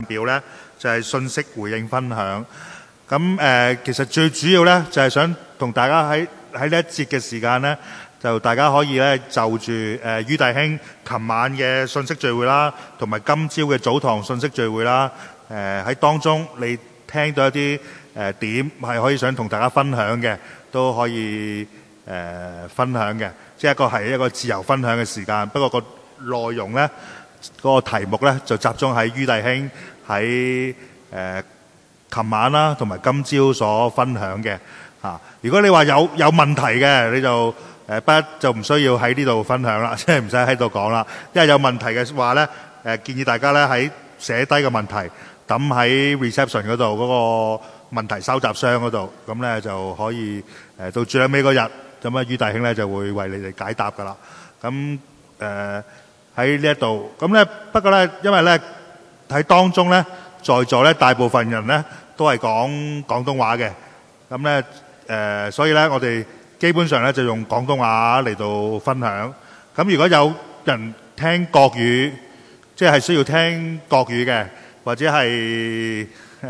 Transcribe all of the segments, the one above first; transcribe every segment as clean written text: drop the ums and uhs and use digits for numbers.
表呢，就係信息回應分享。咁其實最主要呢，就係想同大家喺呢一節嘅時間呢，就大家可以呢，就住于弟兄琴晚嘅信息聚會啦，同埋今朝嘅早堂信息聚會啦，喺當中你聽到一啲點係可以想同大家分享嘅，都可以分享嘅，即係係一個自由分享嘅時間。不過個內容呢，嗰個題目呢，就集中喺于弟兄喺琴晚啦，同埋今朝所分享嘅嚇。如果你話有問題嘅，你就就唔需要喺呢度分享啦，即係唔使喺度講啦。因為有問題嘅話呢，建議大家呢喺寫低個問題，抌喺 reception 嗰度嗰個問題收集箱嗰度，咁呢就可以到最尾嗰日，咁啊于弟兄呢就會為你哋解答噶啦。咁喺呢一度，咁呢不過呢，因為呢喺當中呢，在座呢大部分人呢都係講廣東話嘅，咁呢所以呢我哋基本上呢就用廣東話嚟到分享。咁如果有人聽國語，即係需要聽國語嘅，或者係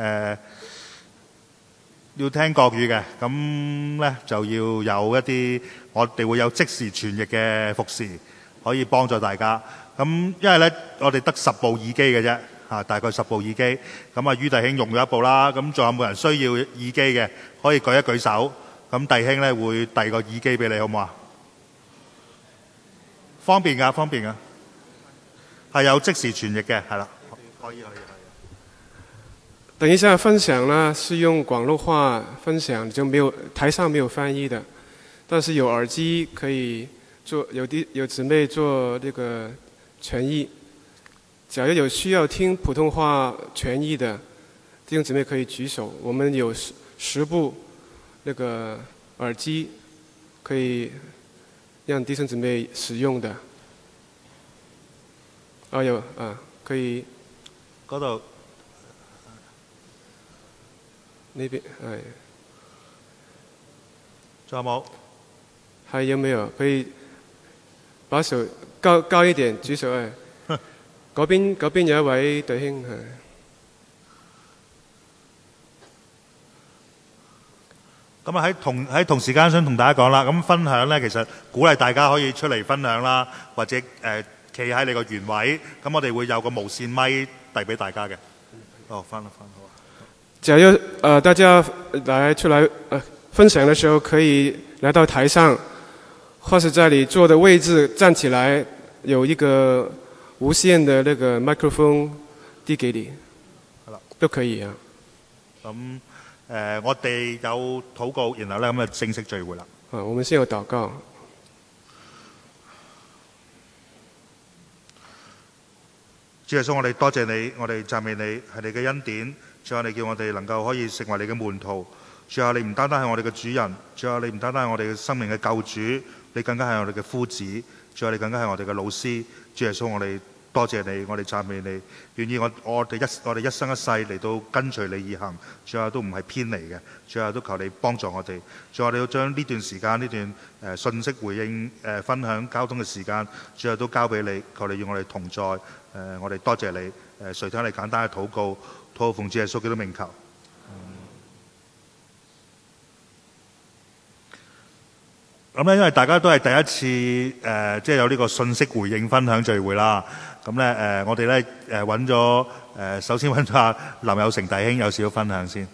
要聽國語嘅，咁呢就要有一啲我哋會有即時傳譯嘅服侍，可以幫助大家。咁因為呢，我哋得10部耳機嘅啫，大概10部耳機。咁啊，于弟兄用咗1部啦。咁仲有冇人需要耳機嘅？可以舉一舉手。咁弟兄呢會遞個耳機俾你，好唔好啊？方便㗎，方便㗎。係有即時傳譯嘅，係啦，可以。 等一下分享呢是用廣東話分享，就沒有台上沒有翻譯的，但是有耳機可以做，有姊妹做這個傳譯。假如有需要聽普通話傳譯的弟兄姊妹可以舉手，我們有10部那個耳機可以讓弟兄姊妹使用的。有可以嗰度呢邊仲有冇？ 還有沒有？可以把手高一點舉手嗰邊有一位弟兄咁啊喺同時間想同大家講啦，咁分享呢，其實鼓勵大家可以出嚟分享啦，或者企喺你個原位，咁我哋會有個無線咪遞俾大家嘅。翻好啊。 假如大家出來分享的時候，可以來到台上，或是在你坐的位置站起來，有一個無線的那個麥克風遞給你，都可以啊。 咁我哋有禱告，然後呢咁就正式聚會啦。 我們先有禱告。 主耶穌，我哋多謝你，我哋讚美你，係你嘅恩典。主啊，你叫我哋能夠可以成為你嘅門徒。主啊，你唔單單係我哋嘅主人，主啊，你唔單單係我哋嘅生命嘅救主，你更加係我哋嘅夫子。主啊，你更加係我哋嘅老師。主耶穌，我哋多謝你，我哋讚美你，願意我哋一生一世嚟到跟隨你而行。主啊，都唔係偏離嘅。主啊，都求你幫助我哋。主啊，你要將呢段時間呢段信息回應分享交通嘅時間，主啊都交俾你。求你與我哋同在。我哋多謝你。垂聽你簡單嘅禱告，禱奉主耶穌基督名求。咁咧，因為大家都係第一次即係有呢個信息回應分享聚會啦。咁咧我哋咧揾咗首先揾咗阿林有成弟兄有少少分享先。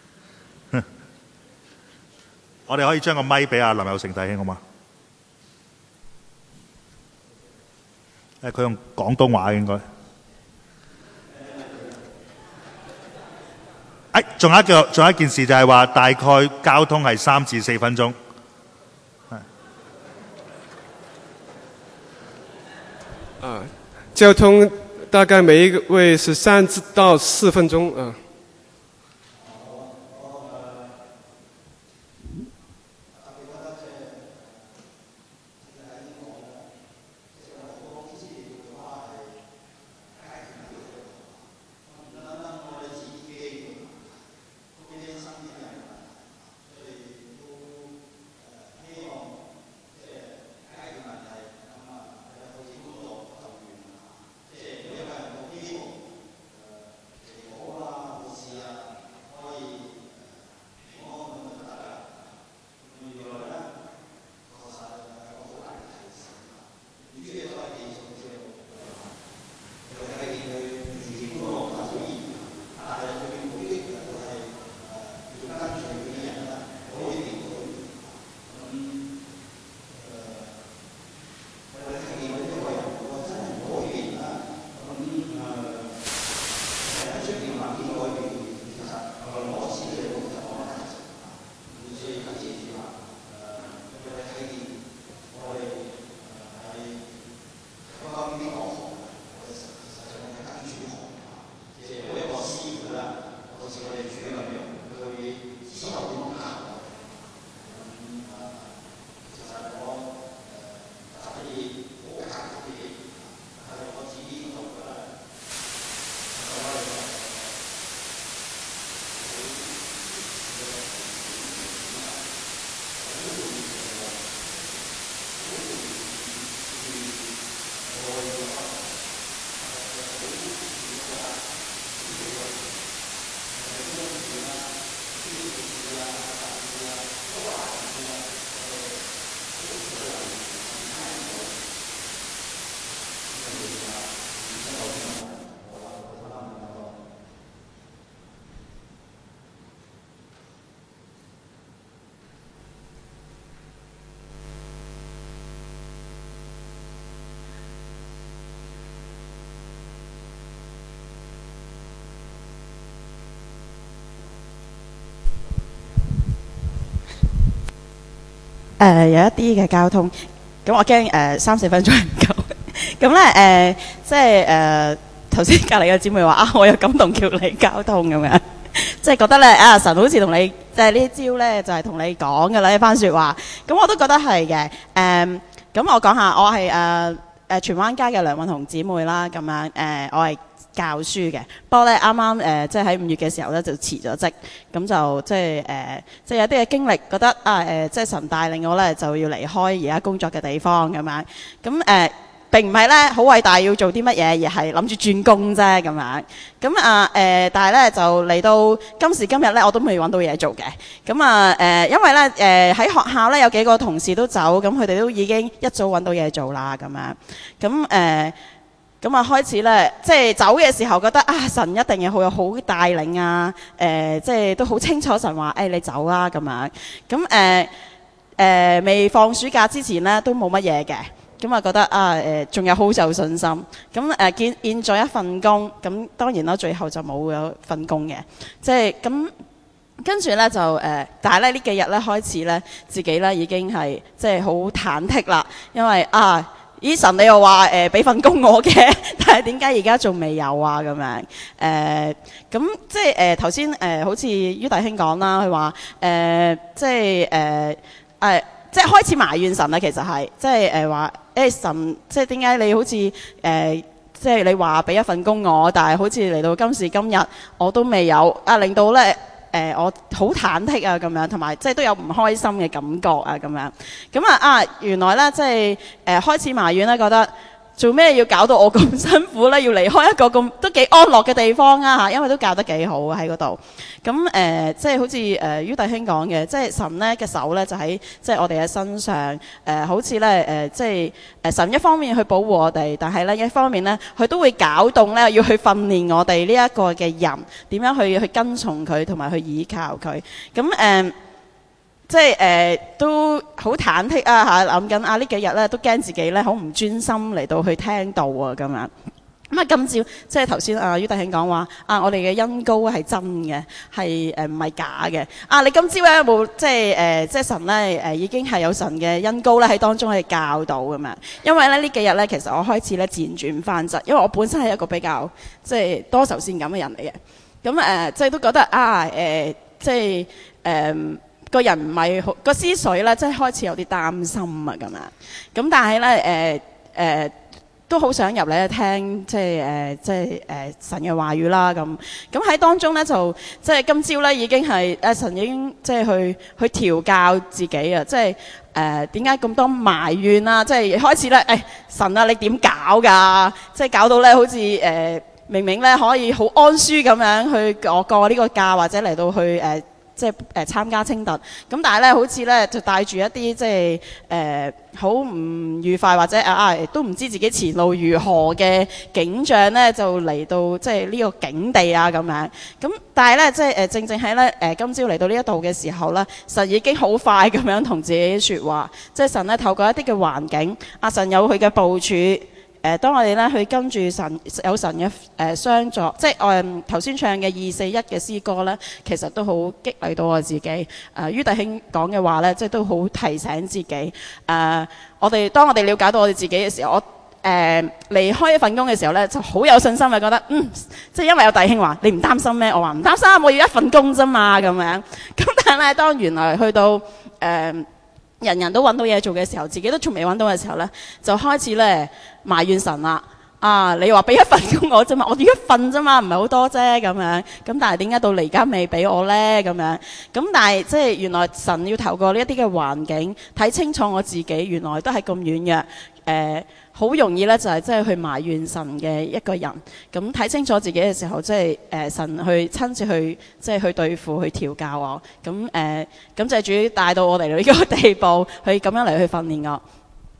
我哋可以將個咪俾阿林有成弟兄好嗎？佢用廣東話應該。仲有一件事就係話，大概交通係3至4分鐘。 交通大概每一位是3到4分鐘。 有一啲嘅交通，咁我驚3-4分鐘唔夠。咁咧即係頭先隔離嘅姊妹話啊，我有感動叫你交通咁樣，即係覺得咧啊神好似同你即係呢招咧就係同你講㗎啦一番説話。咁我都覺得係嘅。咁我講下，我係荃灣街嘅梁韻紅姊妹啦，咁樣我係教書嘅，不過咧啱啱即係喺5月嘅時候咧就辭咗職，咁就即係有啲嘅經歷，覺得即係神帶領我咧就要離開而家工作嘅地方咁樣，咁並唔係咧好偉大要做啲乜嘢，而係諗住轉工啫咁樣。咁但係咧就嚟到今時今日咧，我都未揾到嘢做嘅。咁因為咧喺學校咧有幾個同事都走，咁佢哋都已經一早揾到嘢做啦咁樣。咁開始咧，即係走嘅時候覺得啊，神一定有好帶領啊，即係都好清楚神話，你走啦咁樣。咁未放暑假之前咧都冇乜嘢嘅。咁覺得仲有好有信心。咁見咗一份工，咁當然啦，最後就冇咗份工嘅。即係咁跟住咧就但係咧呢幾日咧開始咧，自己咧已經係即係好忐忑啦，因為咦神你又話俾份工我嘅，但係點解而家仲未有啊咁樣？咁即係頭先好似于弟兄講啦，佢話即係即係開始埋怨神啦，其實係即係話神，即係點解你好似即係你話俾一份工我，但係好似嚟到今時今日我都未有令到咧我好忐忑啊咁樣，同埋即係都有唔開心嘅感覺啊咁樣。咁原來咧即係開始埋怨咧，覺得做咩要搞到我咁辛苦咧？要離開一個咁都幾安樂嘅地方啊嚇，因為都教得幾好喺嗰度。咁即係好似于弟兄講嘅，即係神咧嘅手咧就喺即係我哋嘅身上。好似咧即係神一方面去保護我哋，但係咧一方面咧佢都會攪動咧，要去訓練我哋呢一個嘅人點樣去跟從佢同埋去倚靠佢。咁即係都好忐忑啊嚇，諗緊呢幾日咧都驚自己咧好唔專心嚟到去聽道啊咁樣。咁今朝即係頭先于弟兄講話我哋嘅恩膏係真嘅，係唔係假嘅。你今朝咧有冇即係神咧已經係有神嘅恩膏咧喺當中去教導咁樣？因為咧呢幾日咧其實我開始咧輾轉翻質，因為我本身係一個比較即係多愁善感嘅人嚟嘅。咁即係都覺得即係個人唔係好個思緒咧，即係開始有啲擔心啊咁樣。咁但係咧都好想入嚟聽，即係神嘅話語啦咁。咁喺當中咧就即係今朝咧已經係神已經即係去調教自己啊！即係點解咁多埋怨啊？即係開始咧神啊，你點搞㗎？即係搞到咧好似明明咧可以好安舒咁樣去過呢個假，或者嚟到去即係參加清特，咁但係咧好似咧就帶住一啲即係好唔愉快或者都唔知自己前路如何嘅景象咧，就嚟到即係呢個境地啊咁樣。咁但係咧即係正正喺咧今朝嚟到呢一度嘅時候咧，神已經好快咁樣同自己説話，即係神咧透過一啲嘅環境，神有佢嘅部署。當我哋咧去跟住神有神嘅相助，即係我頭先唱嘅241嘅詩歌咧，其實都好激勵到我自己。于弟兄講嘅話咧，即係都好提醒自己。當我哋了解到我哋自己嘅時候，我離開一份工嘅時候咧，就好有信心嘅，覺得即係因為有弟兄話你唔擔心咩？我話唔擔心，我要一份工啫嘛咁樣。咁但係當原來去到人人都揾到嘢做嘅時候，自己都仲未揾到嘅時候呢，就開始呢埋怨神啦。你話俾一份工我啫嘛，我要一份啫嘛，唔係好多啫咁樣。咁但係點解到嚟而家未俾我呢？咁樣咁但係即係原來神要透過呢一啲嘅環境睇清楚我自己，原來都係咁軟弱。好容易咧就係即係去埋怨神嘅一個人。咁睇清楚自己嘅時候，即係神去親自去即係去對付去調教我。咁感謝主帶到我哋呢個地步，去咁樣嚟去訓練我。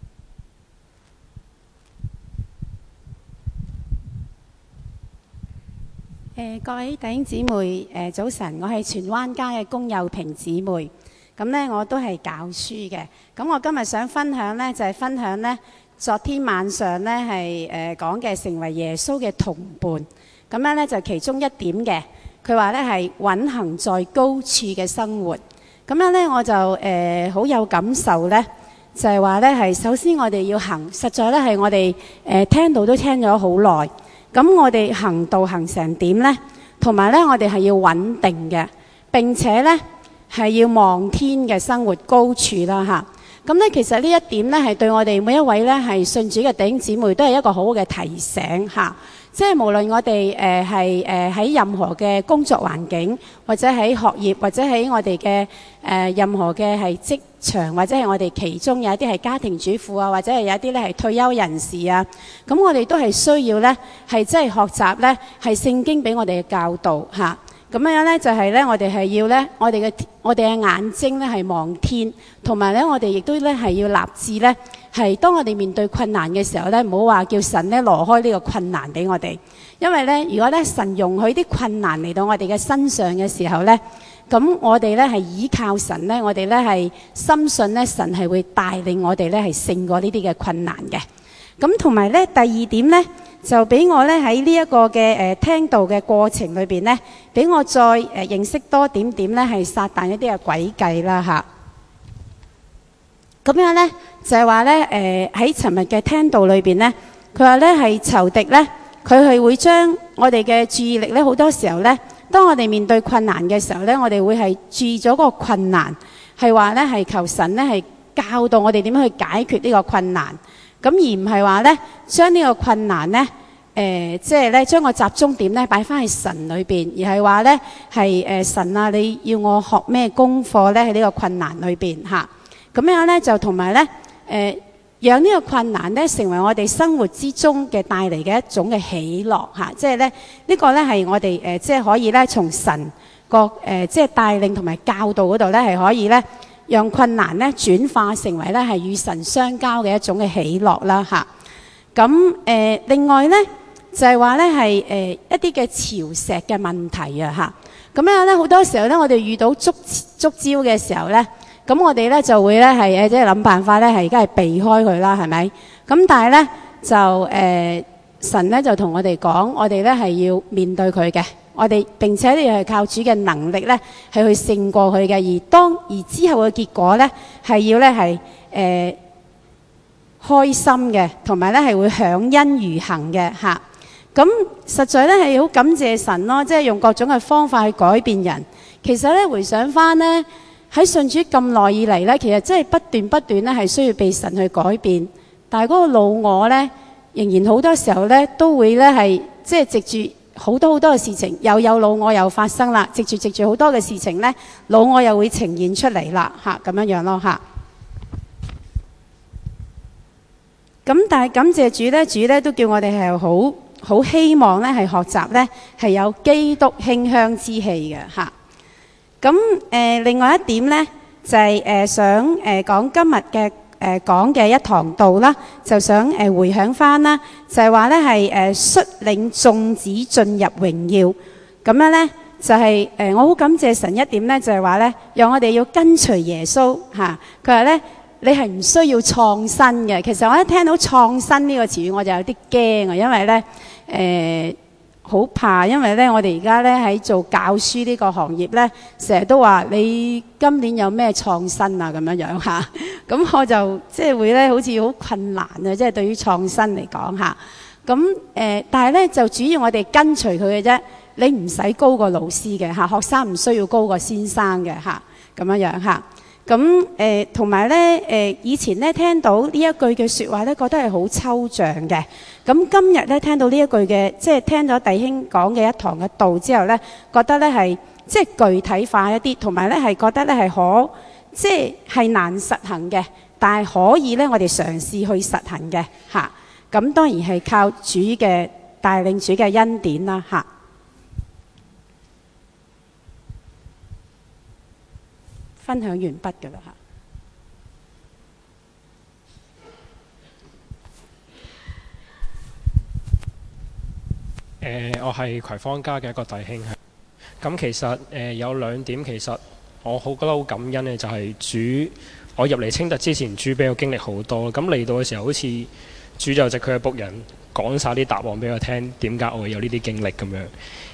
各位弟兄姊妹，早晨，我係荃灣街嘅龔幼萍姊妹。咁呢，我都係教書嘅。咁我今日想分享呢，就係分享呢。昨天晚上呢係講嘅成為耶穌嘅同伴，咁樣呢就其中一點嘅，佢話呢係穩行在高處嘅生活。咁咁樣呢，我就好有感受呢，就係話呢，係首先我哋要行，實在呢係我哋聽到都聽咗好耐。咁我哋行道行成點呢？同埋呢，我哋係要穩定嘅，並且呢係要望天嘅生活高處啦嚇。咁呢，其實呢一點呢係對我哋每一位呢係信主嘅弟兄姊妹都係一個好好嘅提醒嚇。即係無論我哋係喺任何嘅工作環境，或者喺學業，或者喺我哋嘅任何嘅係職場，或者係我哋其中有一啲係家庭主婦啊，或者係有一啲咧係退休人士啊，咁我哋都係需要咧係即係學習咧係聖經俾我哋嘅教導嚇。咁樣咧就係咧，我哋係要咧，我哋嘅眼睛咧係望天，同埋咧我哋亦都咧係要立志咧，係當我哋面對困難嘅時候咧，唔好話叫神咧挪開呢個困難俾我哋，因為咧如果咧神容許啲困難嚟到我哋嘅身上嘅時候咧，咁我哋咧係依靠神咧，我哋咧係深信咧神係會帶領我哋咧係勝過呢啲嘅困難嘅。咁同埋咧第二點咧，就俾我咧喺呢一個嘅聽道嘅過程裏邊咧，俾我再認識多點點咧係撒旦一啲嘅詭計啦嚇。咁樣咧就係話咧喺尋日嘅聽道裏邊咧，佢話咧係仇敵咧，佢係會將我哋嘅注意力咧好多時候咧，當我哋面對困難嘅時候咧，我哋會係注意咗個困難，係話咧係求神咧係教導我哋點樣去解決呢個困難。咁而唔係話咧，將呢個困難咧，即係咧將個集中點咧擺翻喺神裏邊，而係話咧係神啊，你要我學咩功課咧喺呢個困難裏邊嚇。咁樣咧就同埋咧讓呢個困難咧成為我哋生活之中嘅帶嚟嘅一種嘅喜樂嚇。即係咧呢個咧係我哋即係可以咧從神個即係帶領同埋教導嗰度咧係可以咧，讓困難咧轉化成為咧係與神相交嘅一種嘅喜樂啦嚇。咁另外咧就係話咧係一啲嘅潮石嘅問題啊嚇。咁樣咧好多時候咧我哋遇到觸礁嘅時候咧，咁我哋咧就會咧係即係諗辦法咧係而家係避開佢啦，係咪？咁但係咧就神咧就同我哋講，我哋咧係要面對佢嘅。我哋並且咧又係靠主嘅能力咧，係去勝過佢嘅。而之後嘅結果咧，係要咧係開心嘅，同埋咧係會享恩如行嘅嚇。咁實在咧係好感謝神咯，即係用各種嘅方法去改變人。其實咧回想翻咧喺信主咁耐以嚟咧，其實真係不斷咧係需要被神去改變。但係嗰個老我咧，仍然好多時候咧都會咧係即係藉住好多嘅事情，又有老我又發生啦，藉住好多嘅事情咧，老我又會呈現出嚟啦嚇，咁樣咯嚇。咁但係感謝主咧都叫我哋係好希望咧係學習咧係有基督馨香之氣嘅嚇。咁另外一點咧就係想講今日嘅講嘅一堂道啦，就想回響翻啦，就係話咧係率領眾子進入榮耀。咁樣咧就係我好感謝神一點咧，就係話咧讓我哋要跟隨耶穌嚇。佢話咧你係唔需要創新嘅。其實我一聽到創新呢個詞語我就有啲驚啊，因為咧好怕，因為咧我哋而家咧喺做教書呢個行業咧，成日都話你今年有咩創新啊咁樣嚇。咁我就即係會咧好似好困難啊，即係對於創新嚟講嚇。咁但係咧就主要我哋跟隨佢嘅啫，你唔使高過老師嘅嚇，學生唔需要高過先生嘅嚇，咁樣嚇。咁同埋咧以前咧聽到呢一句嘅説話咧，覺得係好抽象嘅。咁今日咧聽到呢一句嘅，即係聽咗弟兄講嘅一堂嘅道之後咧，覺得咧係即係具體化一啲，同埋咧係覺得咧係即係難實行嘅，但係可以咧我哋嘗試去實行嘅嚇。咁當然係靠主嘅帶領，主嘅恩典啦嚇。分享完畢㗎啦嚇。 我係葵芳家嘅一個弟兄。咁其實有兩點，其實我覺得好感恩嘅就係主，我入嚟清特之前，主俾我經歷好多。咁嚟到嘅時候，好似主就藉佢嘅僕人講晒啲答案俾我聽，點解我會有呢啲經歷咁樣。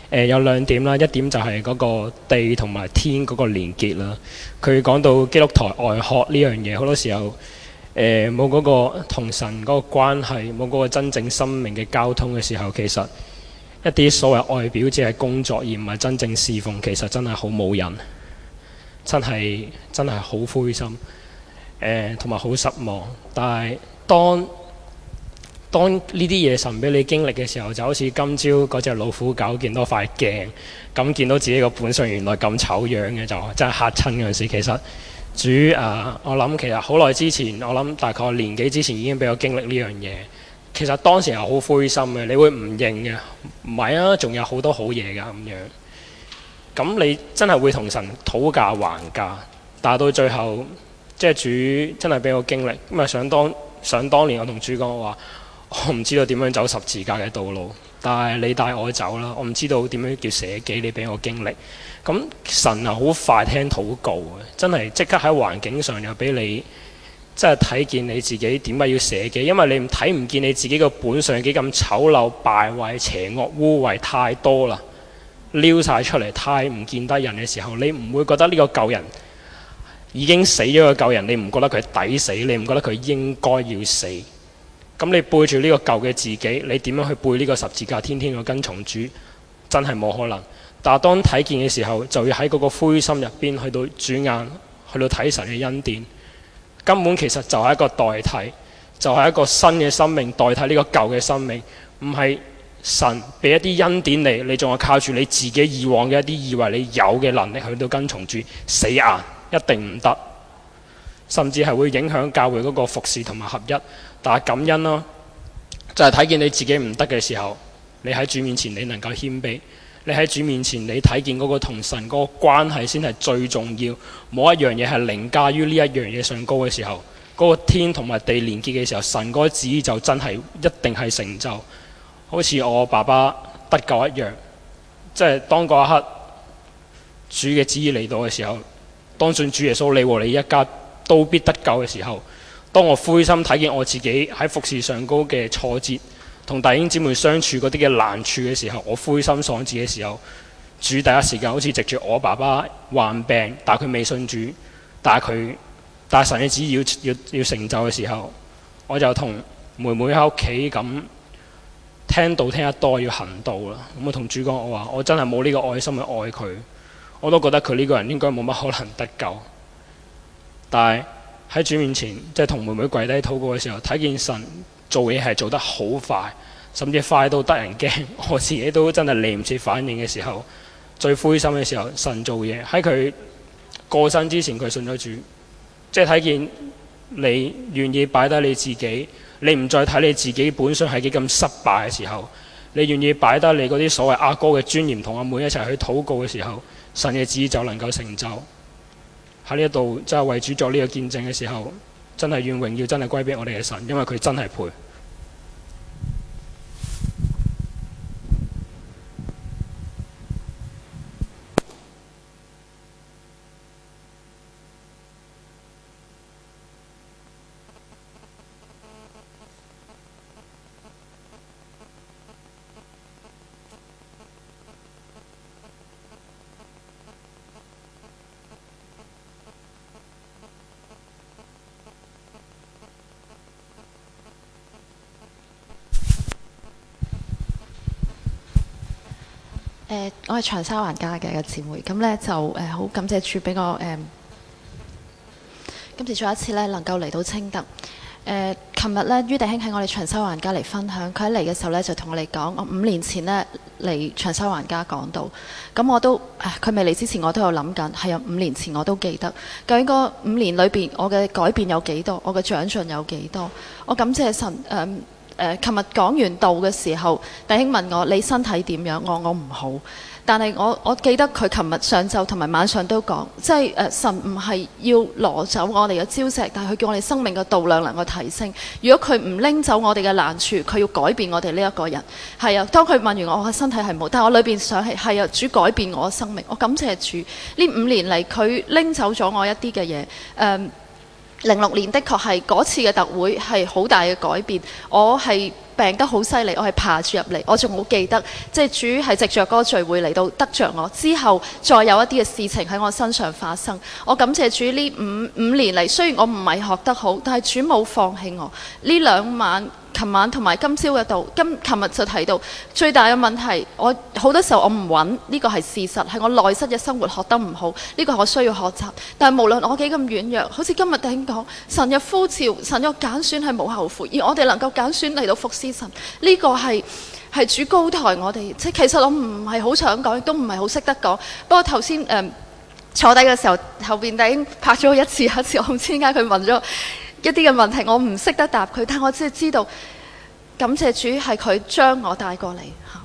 有兩點啦，一點就係嗰個地同埋天嗰個連結啦。佢講到基督台外殼呢樣嘢，好多時候冇嗰個同神嗰個關係，冇嗰個真正生命嘅交通嘅時候，其實一啲所謂外表只係工作而唔係真正侍奉，其實真係好冇癮，真係好灰心，同埋好失望。但係當呢啲嘢神俾你經歷嘅時候，就好似今朝嗰隻老虎狗見到塊鏡，咁見到自己個本相原來咁醜樣嘅，就真係嚇親嗰陣時。其實主我諗其實好耐之前，我諗大概年幾之前已經俾我經歷呢樣嘢。其實當時係好灰心嘅，你會唔認嘅？唔係啊，仲有好多好嘢㗎咁樣。咁你真係會同神討價還價，但係到最後即係主真係俾我經歷。咁啊想當年我同主講，我話我唔知道點樣走十字架嘅道路，但係你帶我走啦。我唔知道點樣叫捨己，你俾我經歷。咁神啊好快聽禱告嘅，真係即刻喺環境上又俾你即係睇見你自己點解要捨己，因為你睇唔見你自己個本相幾咁醜陋敗壞邪惡污穢太多啦，撩晒出嚟太唔見得人嘅時候，你唔會覺得呢個舊人已經死咗嘅舊人，你唔覺得佢抵死，你唔覺得佢應該要死。咁你背住呢個舊嘅自己，你點樣去背呢個十字架天天去跟從主，真係冇可能。但係當睇見嘅時候，就要喺嗰個灰心入邊去到轉眼去到睇神嘅恩典，根本其實就係一個代替，就係一個新嘅生命代替呢個舊嘅生命。唔係神俾一啲恩典你仲係靠住你自己以往嘅一啲以為你有嘅能力去到跟從主，死硬一定唔得，甚至係會影響教會嗰個服侍同埋合一。但係感恩咯，就係睇見你自己唔得嘅時候，你喺主面前你能夠謙卑，你喺主面前你睇見嗰個同神嗰個關係先係最重要。冇一樣嘢係凌駕於呢一樣嘢上高嘅時候，嗰個天同埋地連結嘅時候，神嗰個旨意就真係一定係成就。好似我爸爸得救一樣，即係當嗰一刻主嘅旨意嚟到嘅時候，當信主耶穌你和你一家都必得救嘅時候，當我灰心睇見我自己喺服侍上高嘅挫折，同弟兄姊妹相處嗰啲嘅難處嘅時候，我灰心喪志嘅時候，主第一時間好似藉住我爸爸患病，但係佢未信主，但係神嘅旨意要成就嘅時候，我就同妹妹喺屋企咁聽道聽得多，要行道啦。咁我同主講，我話我真係冇呢個愛心去愛佢，我都覺得佢呢個人應該冇乜可能得救。但係喺主面前，即係同妹妹跪低禱告嘅時候，睇見神做嘢係做得好快，甚至快到得人驚，我自己都真係嚟唔切反應嘅時候，最灰心嘅時候，神做嘢喺佢過身之前，佢信咗主，即係睇見你願意擺低你自己，你唔再睇你自己本身係幾咁失敗嘅時候，你願意擺低你嗰啲所謂阿哥嘅尊嚴，同阿妹一齊去禱告嘅時候，神嘅旨意就能夠成就。喺呢一度即係為主作呢個見證嘅時候，真係願榮耀真係歸俾我哋嘅神，因為佢真係配。 我係長沙灣家嘅一個姊妹，咁咧就好感謝主俾我今次再一次咧能夠嚟到清德。琴日咧于弟兄喺我哋長沙灣家嚟分享，佢喺嚟嘅時候咧就同我哋講，我5年前咧嚟長沙灣家講道，咁我都佢未嚟之前我都有諗緊，係啊5年前我都記得，究竟嗰5年裏邊我嘅改變有幾多，我嘅長進有幾多？我感謝神琴日講完道嘅時候，弟兄問我你身體點樣？我唔好，但係我記得佢琴日上晝同埋晚上都講，即係神唔係要攞走我哋嘅礁石，但係佢叫我哋生命嘅度量能夠提升。如果佢唔拎走我哋嘅難處，佢要改變我哋呢一個人。係啊，當佢問完我嘅身體係冇，但係我裏邊想係啊，主改變我嘅生命。我感謝主，呢5年嚟佢拎走咗我一啲嘅嘢。06年的確係嗰次嘅特會係好大嘅改變，我係病得好犀利，我係爬住入嚟，我仲好記得，即係主係藉着嗰個聚會嚟到得着我，之後再有一啲嘅事情喺我身上發生。我感謝主呢五年嚟，雖然我唔係學得好，但係主冇放棄我。呢2晚。琴晚同埋今朝嘅度，琴日就提到最大嘅問題，我好多時候我唔穩，呢個係事實，係我內室嘅生活學得唔好，呢個我需要學習。但係無論我幾咁軟弱，好似今日弟兄講，神嘅呼召，神嘅揀選係冇後悔，而我哋能夠揀選嚟到服侍神，呢個係主高抬我哋。即係其實我唔係好想講，亦都唔係好識得講。不過頭先坐低嘅時候，後邊弟兄拍咗我一次，我唔知點解佢問咗一啲嘅問題，我唔識得答佢，但我只係知道感謝主係佢將我帶過嚟嚇。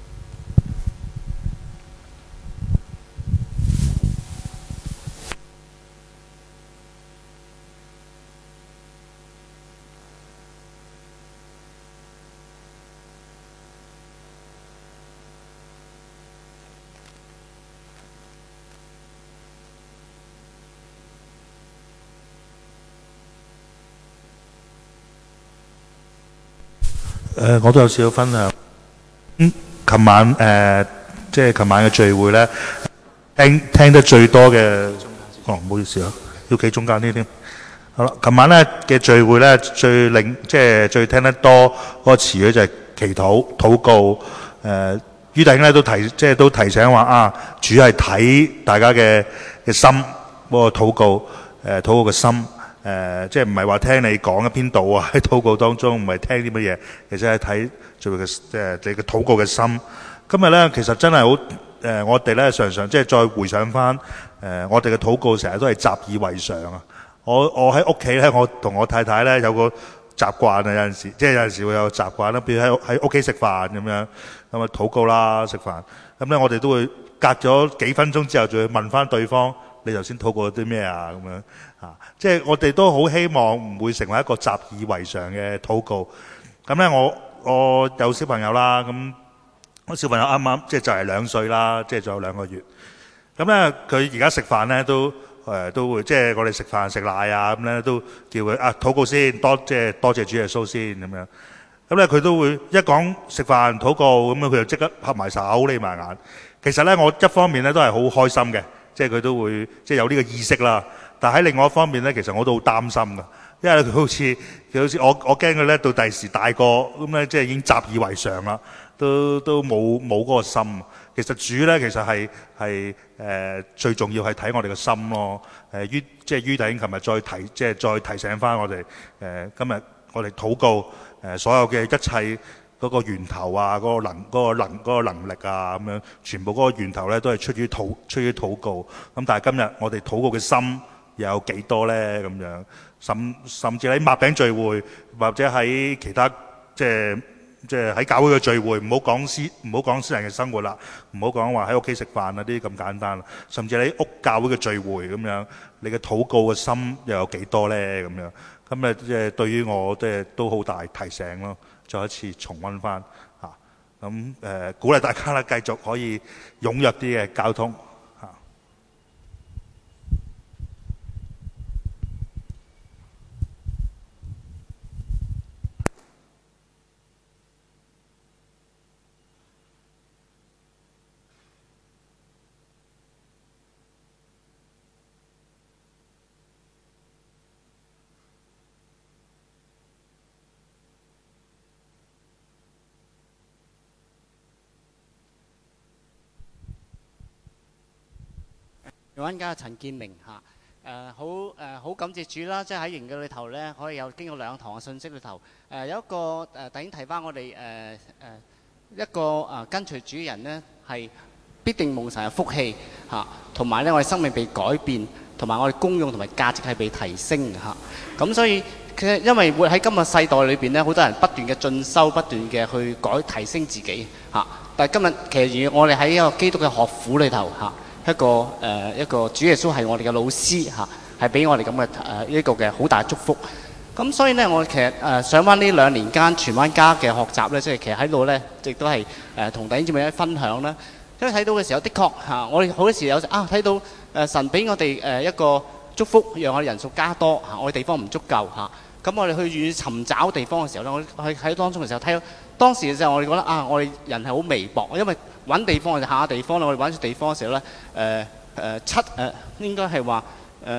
我都有少少分享。琴晚即係琴晚嘅聚會咧，聽得最多嘅，唔好意思啊，要企中間啲添。好啦，琴晚咧嘅聚會咧，即係最聽得多嗰個詞語就係祈禱、禱告。於弟兄咧都提醒話啊，主係睇大家嘅心嗰個禱告，禱告嘅心。即係唔係話聽你講一篇道啊？喺禱告當中唔係聽啲乜嘢，其實係睇聚會嘅你嘅禱告嘅心。今日咧其實真係好我哋咧常常即係再回想翻我哋嘅禱告成日都係習以為常啊！我喺屋企咧，我同我太太咧有個習慣啊，有陣時即係有陣時會有習慣啦，譬如喺屋企食飯咁樣咁啊禱告啦食飯，咁咧我哋都會隔咗幾分鐘之後，就會問翻對方。你頭先禱告啲咩啊？咁樣即係我哋都好希望唔會成為一個習以為常嘅禱告。咁咧，我有小朋友啦，咁我小朋友啱啱即係就係2歲啦，即係仲有2個月。咁咧，佢而家食飯咧都會即係我哋食飯食奶啊咁咧，都叫佢禱告先，即係多謝主耶穌先咁樣。咁咧佢都會一講食飯禱告咁樣，佢就即刻合埋手匿埋眼。其實咧，我一方面咧都係好開心嘅。即係佢都會即係有呢個意識啦，但喺另外一方面咧，其實我都好擔心噶，因為佢好似我驚佢咧到第時大個咁咧，即係已經習以為常啦，都冇嗰個心。其實主咧其實係最重要係睇我哋嘅心咯。即係於弟兄琴日再提醒翻我哋今日我哋禱告所有嘅一切。嗰個源頭啊，嗰個能力啊，咁樣全部嗰個源頭咧，都係出於禱告。咁但係今日我哋禱告嘅心又有幾多咧？咁樣甚至喺擘餅聚會，或者喺其他即係喺教會嘅聚會，唔好講私人嘅生活啦，唔好講話喺屋企食飯啊啲咁簡單啦。甚至喺教會嘅聚會咁樣，你嘅禱告嘅心又有幾多咧？咁樣咁即係對於我都好大提醒咯。再一次重溫翻咁鼓勵大家啦，繼續可以踴躍啲嘅交通荃灣家嘅陳建明好感謝主啦！即係喺營嘅裏頭咧，可以有經過2堂嘅信息裏頭，有一個突然提翻我哋一個跟隨主嘅人咧，係必定蒙神嘅福氣同埋咧我哋生命被改變，同埋我哋功用同埋價值係被提升咁所以其實因為活喺今日世代裏邊咧，好多人不斷嘅進修，不斷嘅去提升自己但係今日其實我哋喺一個基督嘅學府裏頭一個主耶穌係我哋嘅老師係俾我哋咁嘅一個嘅好大祝福。咁所以呢，我其實上翻呢2年間荃灣家嘅學習呢，即係其實喺度呢，亦都係同弟兄姊妹一分享啦。因為睇到嘅時候，的確我哋好多時有睇到神俾我哋一個祝福，讓我哋人數加多我哋地方唔足夠咁我哋去願意尋找地方嘅時候呢，我喺當中嘅時候睇到當時嘅時候，我哋覺得啊，我哋人係好微薄，因為揾地方我哋下地方啦，我哋揾地方嘅時候咧，應該係話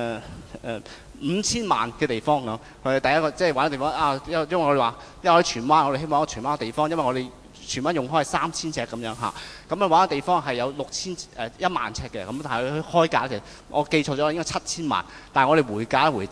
5000萬嘅地方咁。佢第一個即係揾地方啊，因為我哋話，因為我喺荃灣，我哋希望喺荃灣嘅地方，因為我哋荃灣用開係3000尺咁樣嚇，咁啊揾嘅地方係有1萬尺嘅，咁但係佢開價其實我記錯咗，應該7000萬，但係我哋回價回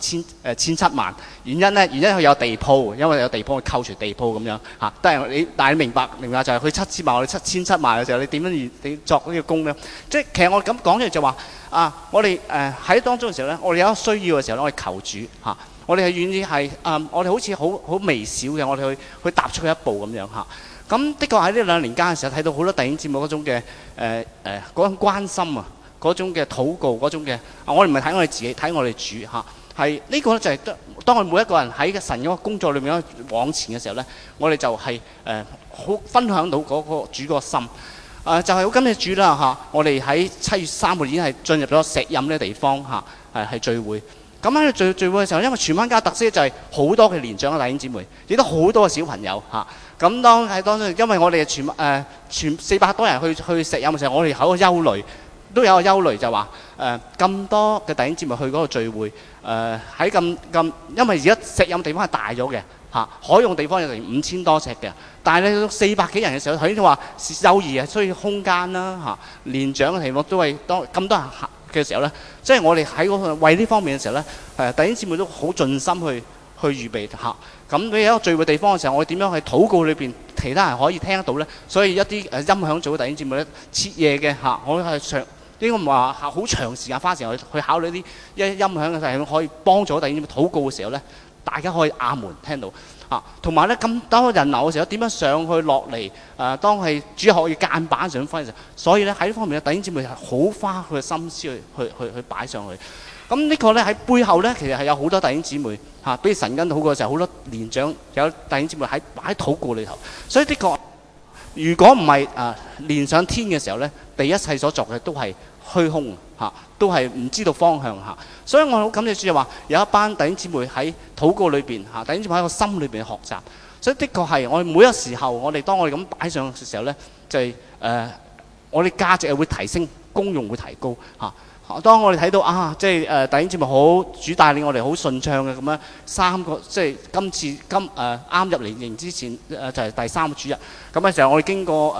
17萬，原因佢有地鋪，因為有地鋪去扣除地鋪咁樣嚇，但係你明白就係佢7000萬，我哋1700萬嘅時候，你點樣你作呢個工咧？即係其實我咁講嘅就話啊，我哋喺當中嘅時候咧，我哋有需要嘅時候咧，我哋求主嚇，我哋係願意係我哋好似好微小嘅，我哋去踏出一步咁樣嚇。咁的確喺呢2年間嘅時候，睇到好多弟兄姊妹嗰種嘅嗰種關心啊，嗰種嘅禱告，嗰種嘅我哋唔係睇我哋自己，睇我哋主嚇，係呢個咧就係當我哋每一個人喺神嗰個工作裏面往前嘅時候咧，我哋就係好分享到嗰個主個心。就係好感謝主啦嚇！我哋喺7月3號已經係進入咗石蔭呢個地方嚇，係聚會。咁喺聚會嘅時候，因為荃灣家特色就係好多嘅年長嘅弟兄姊妹，亦都好多嘅小朋友嚇。咁當中，因為我哋全400多人去石蔭嘅時候，我哋有個憂慮，都有個憂慮就話咁多嘅弟兄姊妹去嗰個聚會喺咁，因為而家石蔭地方係大咗嘅嚇，可用地方有成5000多尺嘅。但係你400幾人嘅時候，佢都話幼兒係需要空間啦嚇，年長嘅情況都係咁多人行嘅時候咧，即係我哋喺嗰個為呢方面嘅時候咧，弟兄姊妹都好盡心去預備嚇。咁你有一個聚會地方嘅時候，我哋點樣喺禱告裏邊，其他人可以聽得到咧？所以一啲音響組嘅弟兄姊妹咧，徹夜嘅嚇，我係應該唔話好長時間花時間去考慮啲音響嘅係可以幫助弟兄姊妹禱告嘅時候咧，大家可以阿門聽到。同埋咧咁多人流嘅時候，點樣上去落嚟？當係主學要間板上翻嘅時候，所以咧喺呢方面咧，弟兄姊妹係好花佢嘅心思去擺上去。咁呢個咧喺背後咧，其實係有好多弟兄姊妹嚇，比如神跟禱告嘅時候，好多年長有弟兄姊妹喺擺禱告裏頭。所以的確，如果唔係連上天嘅時候咧，第一切所作嘅都係虛空嚇，都係唔知道方向嚇。所以我好感謝主就話有一班弟兄姊妹喺禱告裏邊嚇，弟兄姊妹喺個心裏邊學習。所以的確係我哋每一個時候，當我哋咁擺上嘅時候咧，就係我哋價值係會提升，功用會提高嚇。當我哋睇到即係弟兄姊妹好主帶領我哋好順暢嘅咁樣3個，即係今次啱入嚟營之前就係第3個主日。咁嘅時候，我哋經過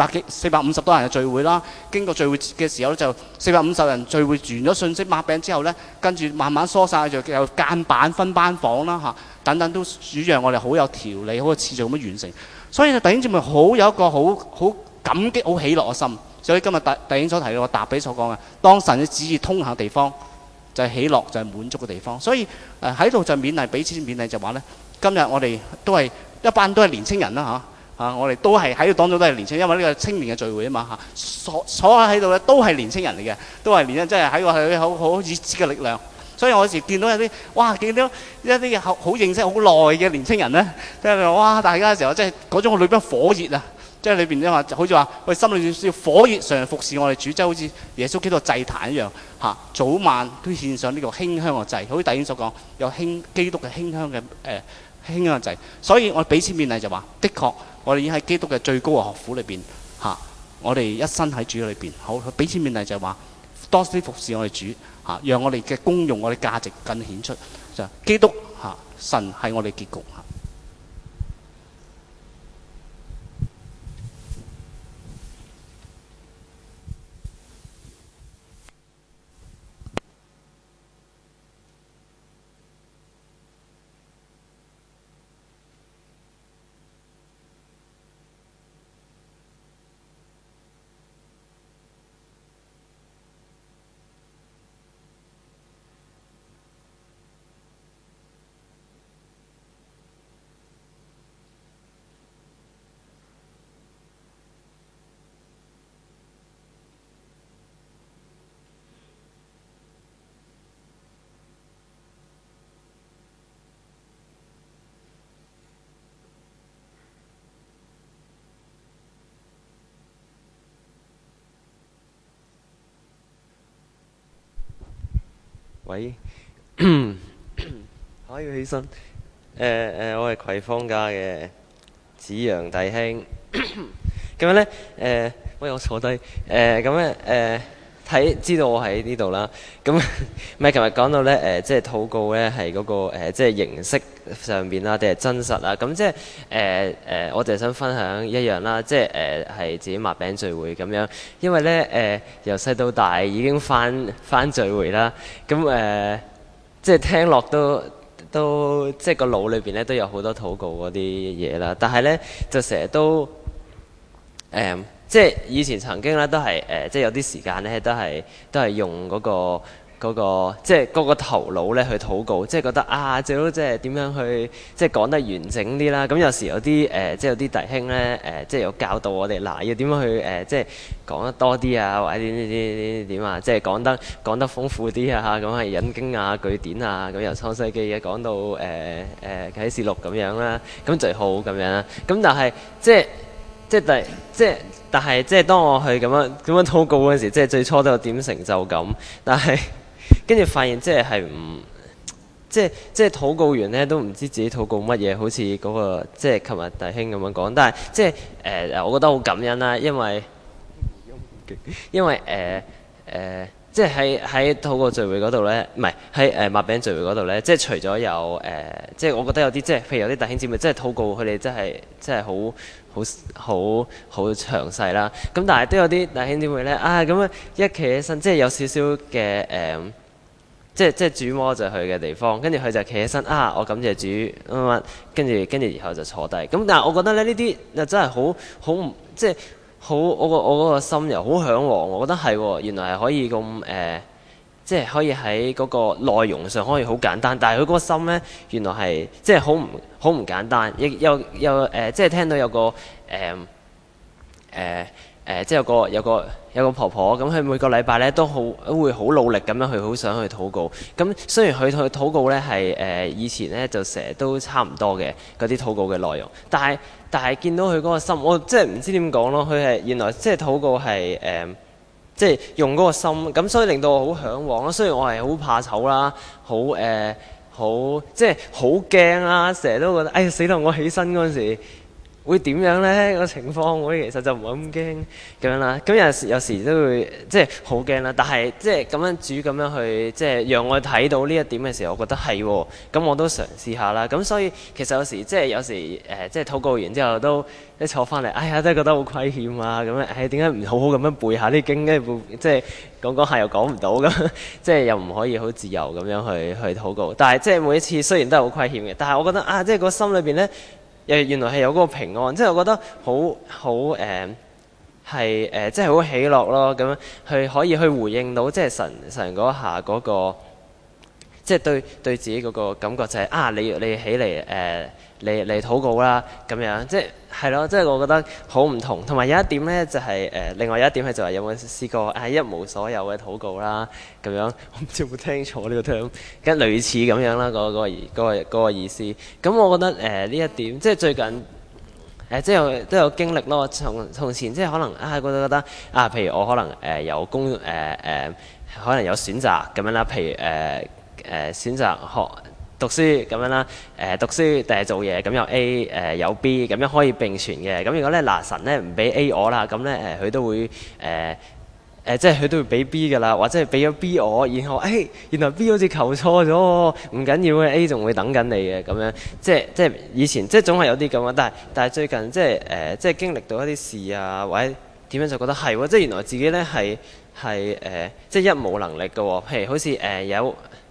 450多人嘅聚會啦，經過聚會嘅時候咧，就450人聚會完咗信息擘餅之後咧，跟住慢慢疏散，就有間板分班房啦嚇，等等都主讓我哋好有條理、好有次序咁樣完成。所以弟兄姊妹好有一個好感激、好喜樂嘅心。所以今日弟兄所提到我答比所講嘅，當神嘅旨意通行嘅地方，就係喜樂，就係滿足嘅地方。所以喺度就勉勵彼此勉勵就話咧，今日我哋都係一班都係年青人啦嚇，我哋都係喺度當中都係年青，因為呢個青年嘅聚會啊嘛嚇，坐喺度咧都係年青人嚟嘅，都係年青，即係喺個好意志嘅力量。所以我有時見到有啲見到一啲好認識好耐嘅年青人咧，即係哇大家嘅時候，即係嗰種裏邊火熱啊！即係裏邊好似話，我哋心裏要火熱常服侍我哋主，即係好似耶穌基督祭壇一樣嚇，早晚都獻上呢個馨香嘅祭，好似弟兄所講，有基督嘅馨香嘅馨香嘅祭。所以我哋彼此勉勵就話，的確我哋已經喺基督嘅最高嘅學府裏邊嚇，我哋一生喺主裏邊，好彼此勉勵就話，多啲服侍我哋主嚇，讓我哋嘅功用、我哋價值更顯出就基督嚇，神係我哋結局嚇。 喂，可以起身。我係葵芳家嘅子陽弟兄。咁樣咧，喂，我坐低。咁咧，知道我喺呢度啦。咁咪琴日講到咧，即係禱告咧係嗰個即係形式上邊啦，定係真實啊？咁即係我就係想分享一樣啦，即係係自己擘餅聚會咁樣。因為咧由細到大已經翻聚會啦。咁即係聽落都即係個腦裏邊咧都有好多禱告嗰啲嘢啦。但係咧就成日都即係以前曾經咧都係即係有啲時間咧都係用嗰個即係嗰個頭腦咧去禱告，即係覺得啊最好即係點樣去即係講得完整啲啦。咁有時有啲即係有啲弟兄咧即係有教導我哋嗱要點樣去即係講得多啲啊，或者點啊，即係講得豐富啲啊，咁係引經啊據典啊，咁由創世記講到啟示錄咁樣啦，咁最好咁樣啦。咁但係但係即係當我去咁樣禱告嗰陣時，即係最初都有點成就感，但係跟住發現即係唔即係禱告完咧都唔知自己禱告乜嘢，好似嗰個即係琴日弟兄咁樣講，但係即係我覺得好感恩啦，因為即係喺禱告聚會嗰度咧，唔係喺擘餅聚會嗰度咧，即係除咗有即係我覺得有啲即係譬如有啲弟兄姊妹即係禱告佢哋真係好詳細啦。咁但係都有啲弟兄姊妹咧咁樣一企起身，即係有少少嘅即係主摸著佢嘅地方，跟住佢就企起身我感謝主乜，跟住然後就坐低。咁但係我覺得咧呢啲又真係好即係。好，我嗰個心又好嚮往，我覺得係喎，原來係可以咁即係可以喺嗰個內容上可以好簡單，但係佢嗰個心咧，原來係即係好唔簡單，亦又即係聽到有個即係有個婆婆咁，佢每個禮拜咧都會好努力咁樣去好想去禱告。咁雖然佢去禱告咧係以前咧就成日都差唔多嘅嗰啲禱告嘅內容，但係見到佢嗰個心，我即係唔知點講咯。佢係原來即係禱告係即係用嗰個心，咁所以令到我好嚮往咯。雖然我係好怕醜啦，好即係好驚啦，成日都覺得死啦！我起身嗰陣時會點樣呢？個情況我其實就唔係咁驚咁樣啦。咁有時都會即係好驚啦。但係即係咁樣主咁樣去即係讓我睇到呢一點嘅時候，我覺得係喎。咁我都嘗試下啦。咁所以其實有時即係禱告完之後都一坐翻嚟，真係覺得好虧欠啊！咁樣點解唔好好咁樣背下啲經，跟住即係講下又講唔到咁，即係又唔可以好自由咁樣去禱告。但係即係每一次雖然都係好虧欠嘅，但係我覺得即係個心裏邊呢。原來係有嗰個平安，即係我覺得好係即係好喜樂咯，咁樣去可以去回應到即係神嗰下嗰個，即係對自己嗰個感覺就係你起嚟嚟禱告啦咁樣，即係咯，即係我覺得好唔同。同埋有一點呢，就係另外有一點係就係有冇試過一無所有嘅禱告啦咁樣，我唔知有冇聽錯呢個 term， 跟類似咁樣啦嗰個意思。咁我覺得呢一點即係最近即係都有經歷咯。從前即係可能覺得譬如我可能有可能有選擇咁樣啦，譬如選擇讀書咁樣啦，讀書定係做嘢咁有 A 有 B 咁樣可以並存嘅。咁如果咧神咧唔俾 A 我啦，咁咧佢都會即係佢都會俾 B 噶啦，或者係俾咗 B 我，然後原來 B 好似求錯咗，唔緊要嘅 A 仲會等緊你嘅咁樣。即係以前即係總係有啲咁啊，但係最近即係經歷到一啲事啊，或者點樣就覺得係喎，即係原來自己咧係即係一無能力嘅喎。譬如好似有。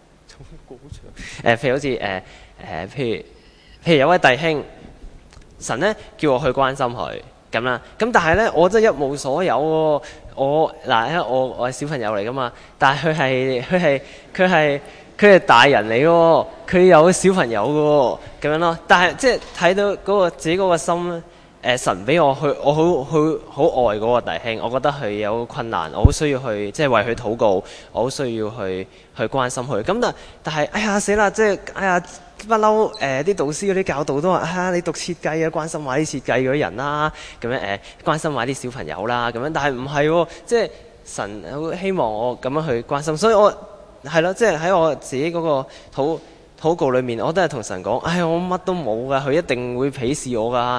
譬如好似譬如有位弟兄，神咧叫我去關心佢咁啦，咁但係咧我真係一無所有喎。我係小朋友嚟噶嘛，但係佢係大人嚟嘅喎，佢有小朋友嘅喎咁樣咯。但係即係睇到自己嗰個心咧。神俾我去，我好愛嗰個弟兄，我覺得佢有困難，我好需要去即係為佢禱告，我好需要去關心佢。咁但係死啦！即係不嬲啲導師嗰啲教導都話你讀設計啊，關心下啲設計嗰啲人啦，咁樣關心下啲小朋友啦，咁樣。但係唔係喎，即係神好希望我咁樣去關心，所以我係咯，即係喺我自己嗰個禱禱告裏面，我都係同神講：唉，我乜都冇㗎，佢一定會鄙視我㗎。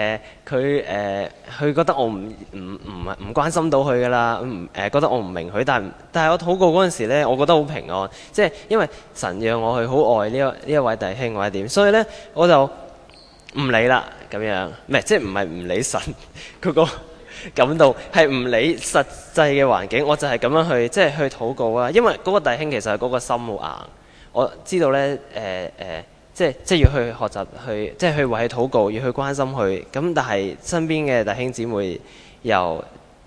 佢覺得我唔關心到佢㗎啦，覺得我唔明佢。但係我禱告嗰陣時呢，我覺得好平安，即係因為神讓我去好愛呢一位弟兄或者點，所以呢，我就唔理啦咁樣，即係唔係唔理神嗰個感動，係唔理實際嘅環境，我就係咁樣去即係去禱告啊。因為嗰個弟兄其實係嗰個心好硬，我知道呢，即係要去學習去即係去為佢禱告，要去關心佢。咁但係身邊嘅弟兄姊妹又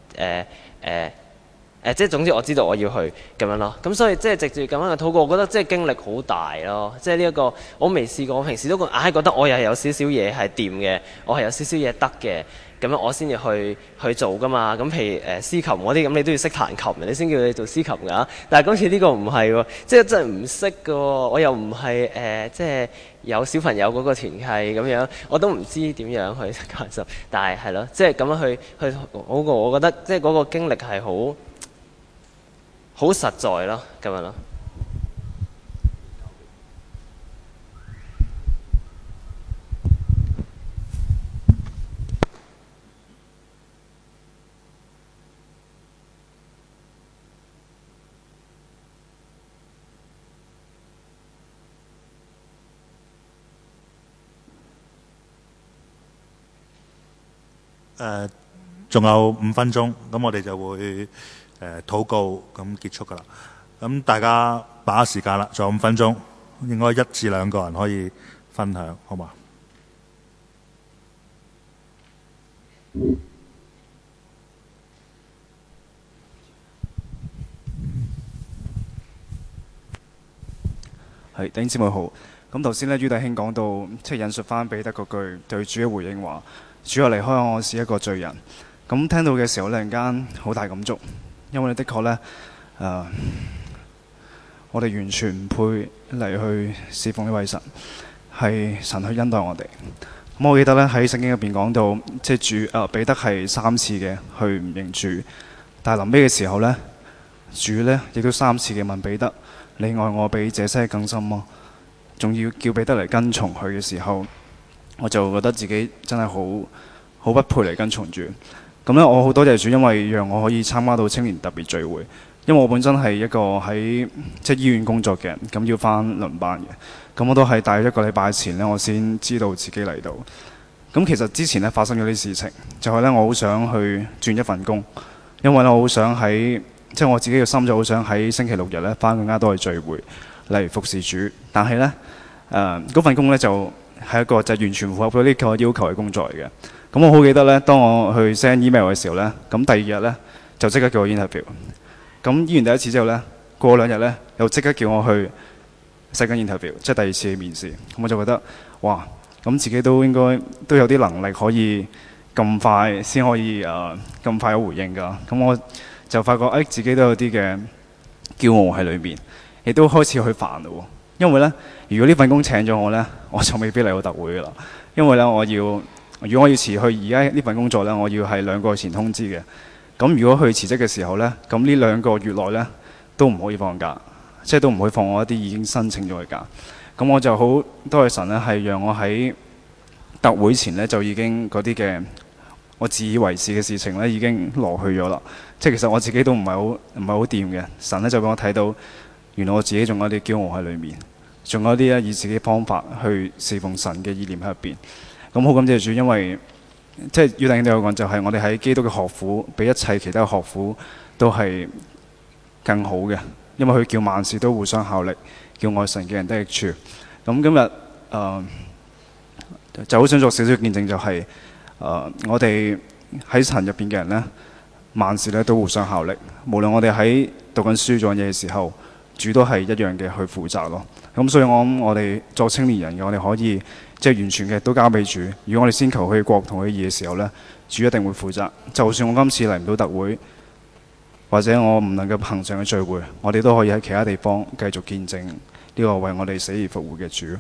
即係總之我知道我要去咁樣咯。咁所以即係藉住咁樣嘅禱告，我覺得即係經歷好大咯。即係呢一個我未試過，我平時都硬係覺得我又係有少少嘢係掂嘅，我係有少少嘢得嘅。咁樣我先至去做噶嘛。咁譬如司琴嗰啲，咁你都要識彈琴，你先叫你做司琴㗎。但係今次呢個唔係喎，即係真係唔識㗎喎。我又唔係即係有小朋友嗰個團契咁樣，我都唔知點樣去關心。但係咯，即係咁樣去我覺得即係嗰個經歷係好實在咯，咁樣咯。 仲有5分鐘，咁我哋就會禱告咁結束㗎啦。咁大家把握時間啦，仲有5分鐘，應該1至2個人可以分享，好嘛？ 係，弟兄姊妹好。咁頭先咧，于弟兄講到，即係引述翻彼得嗰句對主嘅回應話：主啊，離開我是一個罪人。咁聽到嘅時候，突然間好大感觸，因為的確呢，我哋完全唔配嚟去侍奉呢位神，係神去恩待我哋。咁我記得呢，喺聖經入邊講到，即係主彼得係3次嘅去唔認主，但係臨尾嘅時候呢，主呢亦都3次嘅問彼得：你愛我比這些更深麼？仲要叫彼得嚟跟從佢嘅時候，我就覺得自己真係好不配嚟跟從主。咁呢，我好多謝主，因為讓我可以參加到青年特別聚會。因為我本身係一個喺即係醫院工作嘅人，咁要返輪班嘅。咁我都係大約1個禮拜前呢，我先知道自己嚟到。咁其實之前呢，發生咗啲事情，就係呢，我好想去轉一份工，因為呢，我好想喺即係我自己嘅心就好想喺星期6日呢返更加多嘅聚會嚟服侍主。但係呢，嗰份工呢，就係一個就完全符合咗呢個要求嘅工作嚟嘅。咁我好記得呢，當我去 send email 嘅時候呢，咁第2日呢，就即刻叫我 interview。咁醫完第一次之後呢，過2日呢，又即刻叫我去 second interview， 即係第2次嘅面試。咁我就覺得哇，咁自己都應該都有啲能力可以咁快先可以咁快有回應㗎。咁我就發覺自己都有啲嘅驕傲喺裏面，亦都開始去煩咯。因為呢，如果呢份工請咗我呢，我就未必嚟到特會㗎啦。因為呢，如果我要辭去而家呢份工作呢，我要係2個月前通知嘅。咁如果去辭職嘅時候呢，咁呢2個月內呢，都唔可以放假，即係都唔可以放我一啲已經申請咗嘅假。咁我就好多謝神呢，係讓我喺特會前呢，就已經嗰啲嘅我自以為是嘅事情呢，已經挪去咗啦。即係其實我自己都唔係好掂嘅。神呢，就俾我睇到，原來我自己仲有啲驕傲喺裏面，仲有啲咧以自己方法去侍奉神嘅意念喺入邊。咁好感謝主，因為即係於弟兄都有講，就係我哋喺基督嘅學府，比一切其他嘅學府都係更好嘅，因為佢叫萬事都互相效力，叫愛神嘅人得益處。咁今日就好想作少少見證，就係我哋喺神入邊嘅人呢，萬事咧都互相效力。無論我哋喺讀緊書做緊嘢嘅時候，主都係一樣嘅去負責咯。咁所以我諗我哋作青年人嘅，我哋可以即係完全嘅都交俾主。如果我哋先求佢國同佢義嘅時候呢，主一定會負責。就算我今次嚟唔到特會，或者我唔能夠行上嘅聚會，我哋都可以喺其他地方繼續見證呢個為我哋死而復活嘅主。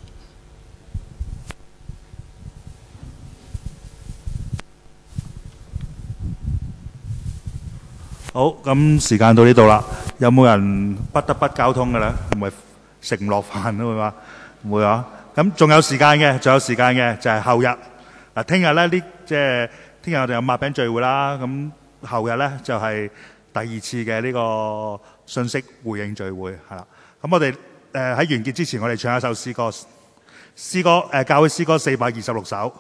好，咁時間到呢度啦。有冇人不得不交通嘅咧？唔係食唔落飯都會嘛？ 唔會啊。咁仲有時間嘅，就係後日。嗱，聽日咧即係聽日我哋有抹餅聚會啦。咁後日咧就係第2次嘅呢個信息回應聚會係啦。咁我哋喺完結之前，我哋唱一首詩歌，教會詩歌426首。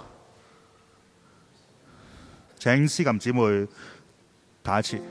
請司琴姊妹彈一次。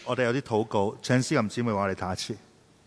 我哋有啲禱告，請詩琴姊妹為我哋彈一次。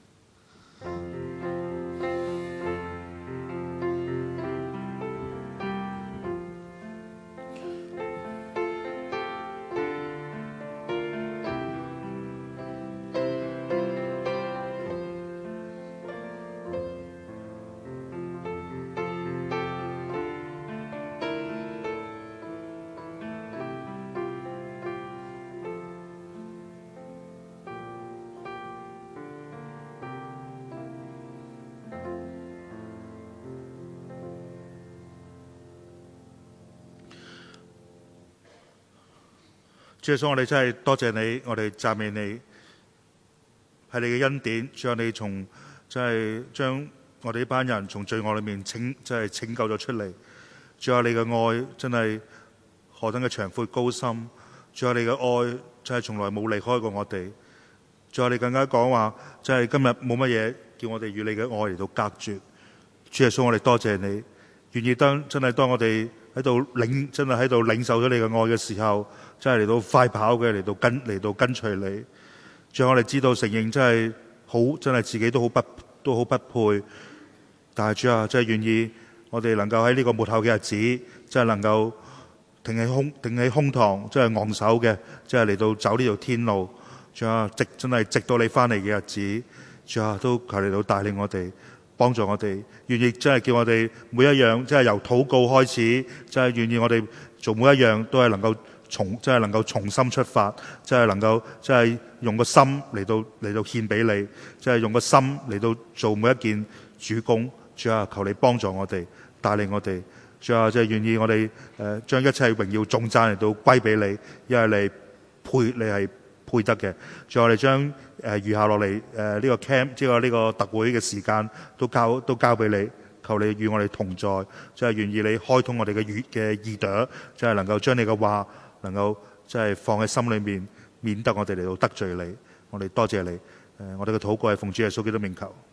主耶穌，我哋真係多謝你，我哋讚美你，係你嘅恩典。主啊，你從真係將我哋呢班人從罪惡裏面真係拯救咗出嚟。主啊，你嘅愛真係何等嘅長闊高深。主啊，你嘅愛真係從來冇離開過我哋。主啊，你更加講話，真係今日冇乜嘢叫我哋與你嘅愛嚟到隔絕。主耶穌，我哋多謝你，願意真係當我哋真係喺度領受咗你嘅愛嘅時候，真係嚟到快跑嘅嚟到跟隨你。主啊，我哋知道承認真係好，真係自己都好不配。但係主啊，真係願意我哋能夠喺呢個末後嘅日子，真係能夠挺起胸膛，真係昂首嘅，真係嚟到走呢條天路。主啊，真係直到你翻嚟嘅日子，主啊，都求你到帶領我哋，幫助我哋，願意真係叫我哋每一樣，真係由禱告開始，真係願意我哋做每一樣都係能夠真係能夠重新出發，真係能夠真係用個心嚟到獻俾你，真係用個心嚟到做每一件主工。主啊，求你幫助我哋，帶領我哋。主啊，真係願意我哋將一切榮耀頌讚嚟到歸俾你，因為你係配得嘅。主啊，我哋將餘下落嚟呢個 camp 即係呢個特會嘅時間都交俾你。求你與我哋同在，真係願意你開通我哋嘅耳朵，真係能夠將你嘅話能夠真係放喺心裏面，免得我哋嚟到得罪你。我哋多謝你。我哋嘅禱告係奉主耶穌基督名求。